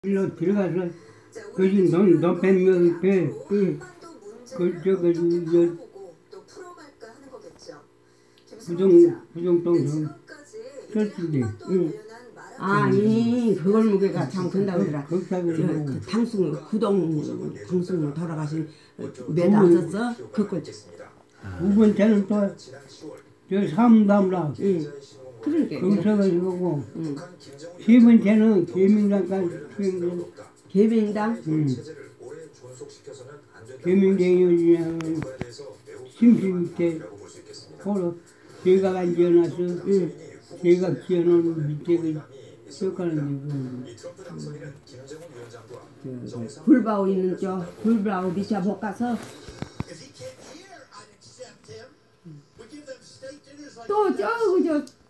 일로 들어가서 거기 높은 배, 부정동 설치대. 그걸 무게가 참 큰다고 하더라. 거기다가 방송 방송 돌아가신 매다 왔었어. 그걸 2번째는 또 삼담라 그러니까 거기서 가지고 3번째는 계명당까지 개명당 계명대에 심심때 서로 제가 지어놔서 제가 지어놓은 밑에 쫓가는 굴바오 있는 저 굴바오 밑에 못 가서 또 저거